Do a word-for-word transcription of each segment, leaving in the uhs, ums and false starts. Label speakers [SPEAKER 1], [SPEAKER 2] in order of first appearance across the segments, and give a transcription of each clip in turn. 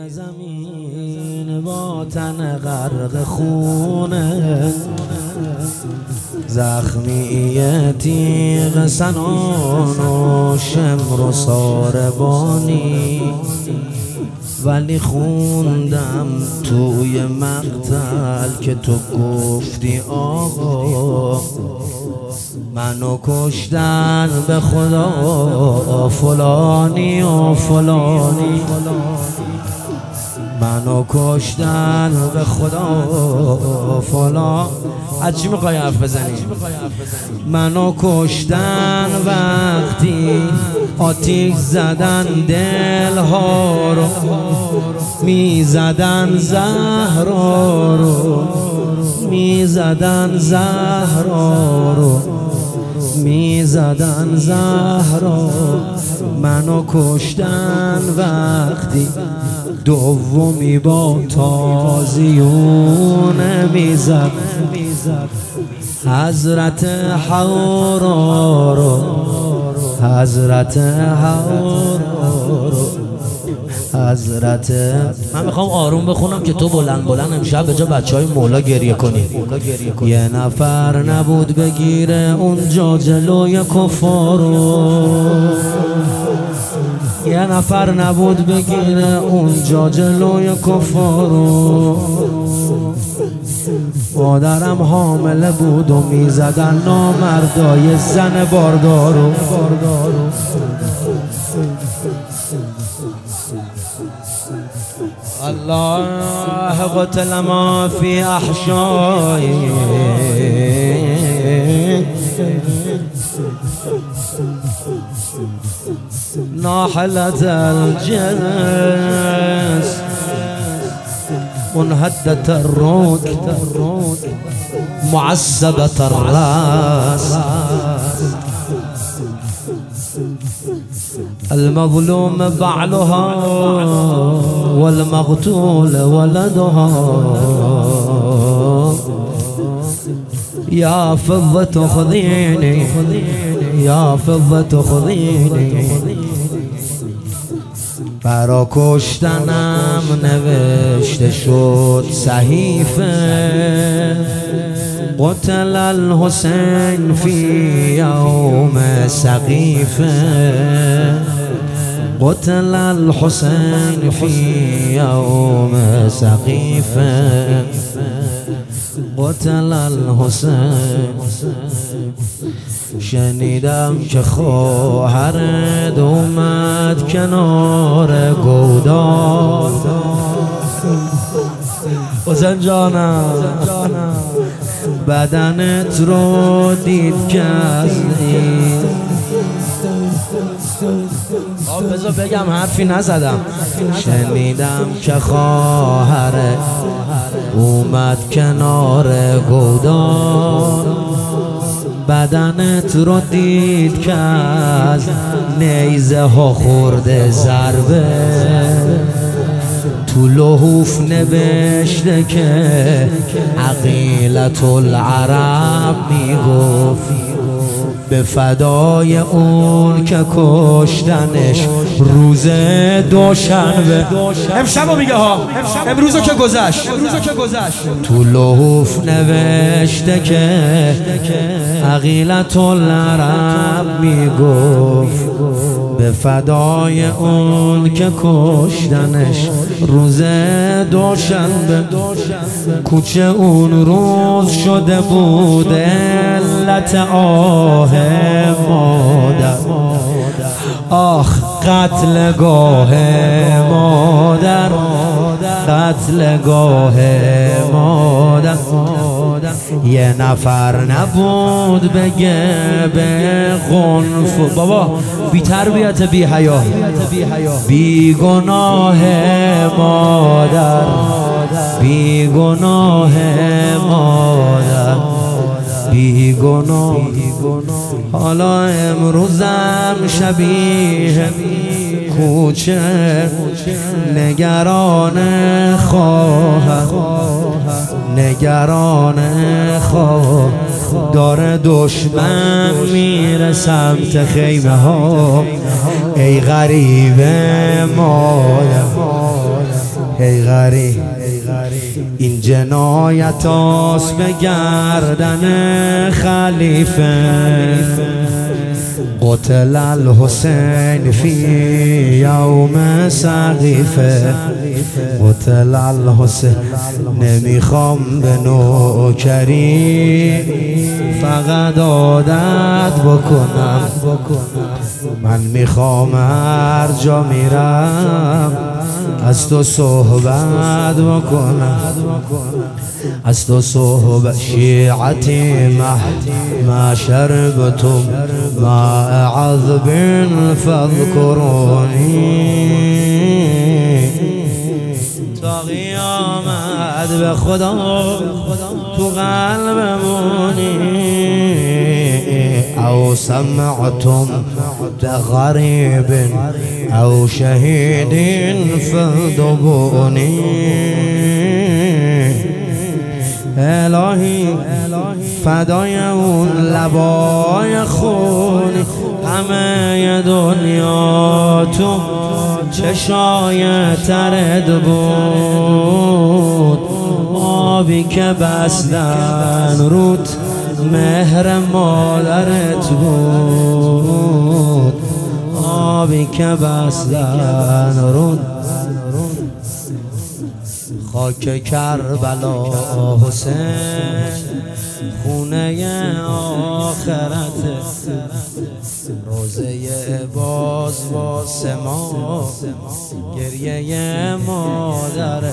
[SPEAKER 1] زمین با تن غرق خونه، زخمی تیغ سنان و شمر و ساربانی، ولی خوندم توی مقتل که تو گفتی آقا منو کشتن به خدا فلانی و فلانی، منو کشتن به خدا فلان. از چی میخوای حرف بزنی؟ منو کشتن وقتی آتیش زدن دلها رو، میزدن زهرا رو، میزدن زهرا رو، میزدن زهرا. منو کشتن وقتی دومی با تازیونه میزد حضرت حورا رو، حضرت حورا رو، حضرت. من میخوام آروم بخونم که تو بلند بلند امشب به جا بچه های مولا گریه کنی. یه نفر نبود بگیره اونجا جلوی کفارو، یه نفر نبود بگیره اونجا جلوی کفارو. مادرم حامله بود و میزدن نامردای زن باردارو. الله قتل ما في احشائي، ناحلة الجنس منهدة الروك معذبة الراس، المظلوم بعلها والمقتول ولدها. يا فضة خذيني، يا فضة خذيني. برا کشتنم نوشته شد صحیفه، قتل الحسین فی یوم سقیفه، قتل الحسین فی یوم سقیفه، قتل الحسین. شنیدم که خواهرت اومد کنار گودال، حسین جانم بدنت رو دید که از این. بذار بگم حرفی نزدم. شنیدم که خواهرت اومد کنار گودال، بدنت رو دید که از نیزه ها خورده ضربه، تو لحوف نوشته که عقیلة العرب میگفت به فدای اون که کشتنش روز دوشنبه. امشبو میگه ها، امروزو که گذشت. تو لحوف نوشته که عقیلة العرب میگفت به فدای اون که کشتنش روز دوشنبه. کوچه اون روز شده بود علت آه مادر، آخ قتلگاه مادر، قتلگاه مادر. یه نفر نبود بگه به غنف بابا بی تربیت بی حیا، بی گناه مادر، بی گناه مادر، بی گناه. حالا امروزم شبیه کوچه نگران خواهر، نگران خواهر. داره دشمن میره سمت خیمه ها، ای غریب مادر، ای غریب این جنایت است به گردن خلیفه قتل الحسین فی یوم سقیفه قتل الحسین نمیخوام به نوکری فقط عادت بکنم من میخوام هر جا میرم از تو صحبت بکنم از تو صحبت شیعتی ما شربتم ما عذب فاذکرونی تا قیامت به خدا تو قلبمونی او سمعتم بغریب او شهید فدبونی الهی فدای اون لبای خونی همه دنیا تو چشای ترد بود آبی که بستن رود مهر مادرت بود آبی که بستن رود خاک کربلا حسین خونه آخرت روزه باز واسه ما گریه مادرت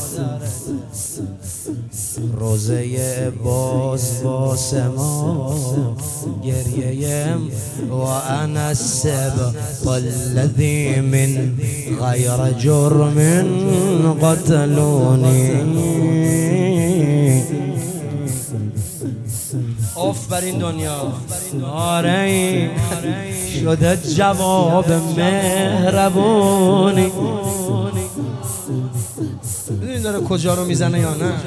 [SPEAKER 1] روزه باز واسه ما گریه و انا السبط الذی من غیر جرم قتلونی اوف بر این دنیا آره شده جواب مهربونی ببین داره کجا رو میزنه یا نه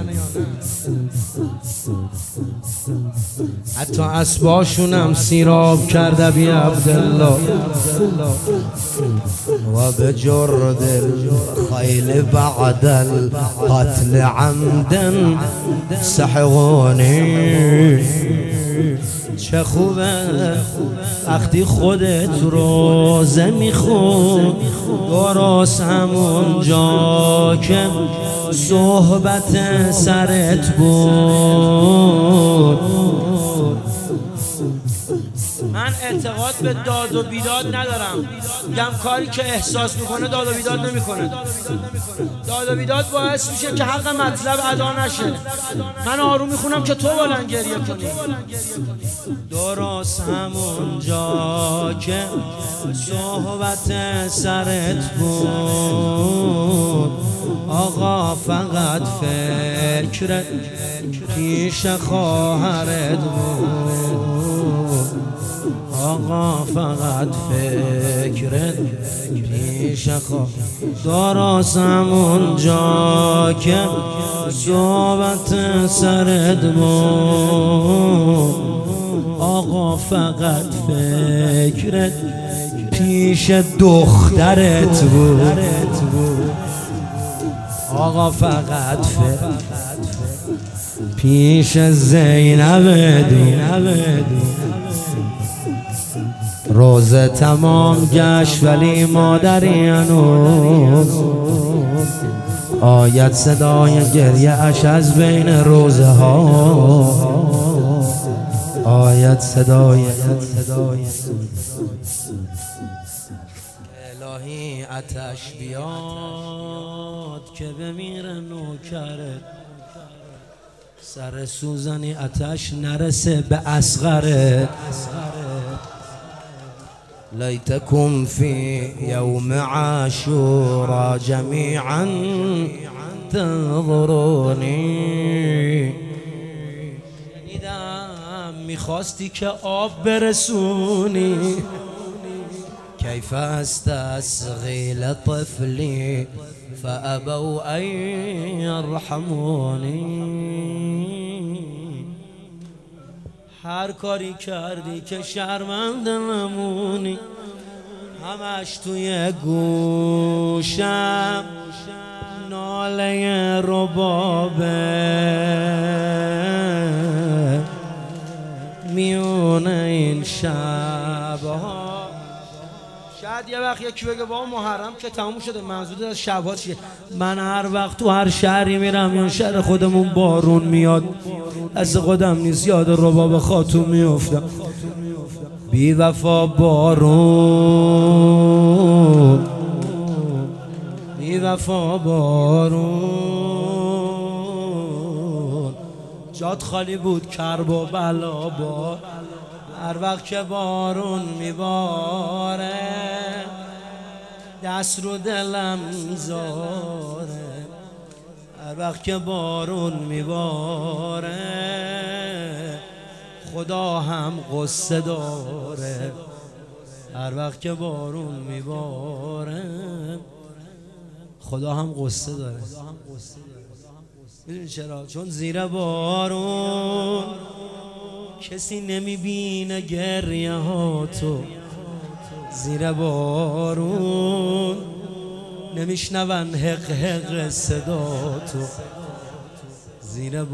[SPEAKER 1] حتی اسباشونم سیراب کرده بی عبدالله و به جرد الخیل بعد القتل عمدا سحقونی چه خوبه وقتی خودت روزه میخون درست همون جا که صحبت سرت بود. من اعتقاد به داد و بیداد ندارم، میگم کاری که احساس میکنه داد و بیداد نمیکنه. داد و بیداد باعث میشه که حق مطلب ادا نشه. من آروم میخونم که تو بلند گریه کنی. درست همون جا که صحبت سرت بود آقا فقط فکرت پیش خواهرت بود. آقا فقط فکرت پیش خواهرت درست همون جا که صحبت سرت بود. آقا فقط فکرت پیش دخترت بود. آقا فقط فکرت پیش زینب دو. روزه تمام گشت ولی مادری هنوز آید صدای گریه اش از بین روزه ها آید صدای الهی آتش بیاد که بمیره نوکرت سر سوزنی آتش نرسه به اصغرت. لیتکم فی یوم عاشورا جمیعا تنظرونی. شنیدم میخواستی که آب برسونی کیف استسقی لطفلی فابوا ان یرحمونی. هر کاری کردی که شرمنده نمونی همش توی گوشم ناله ربابه میونه این شبها. شاید یه وقت یکی بگه با محرم که تموم شده، منظور از شبها چیه؟ من هر وقت تو هر شهری میرم یا شهر خودمون بارون میاد، از خودم نیست یاد رباب خاتون میافتم. بی وفا بارون، بی وفا بارون، جات خالی بود کرب و بلا با. هر وقت که بارون میباره دست رو دلم میذاره. هر وقت که بارون میباره خدا هم قصه داره. هر وقت که بارون میباره خدا هم قصه داره. میدونی چرا؟ چون زیر بارون کسی نمیبینه گریه ها تو، زیر بارون نمیشنون حق حق صدا تو، زیر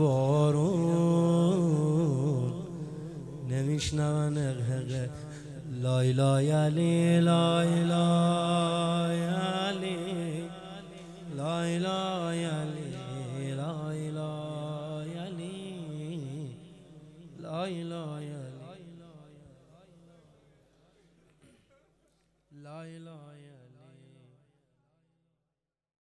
[SPEAKER 1] بارون نمیشنون حق حق. لای لای علی لای لای علی لای لای علی.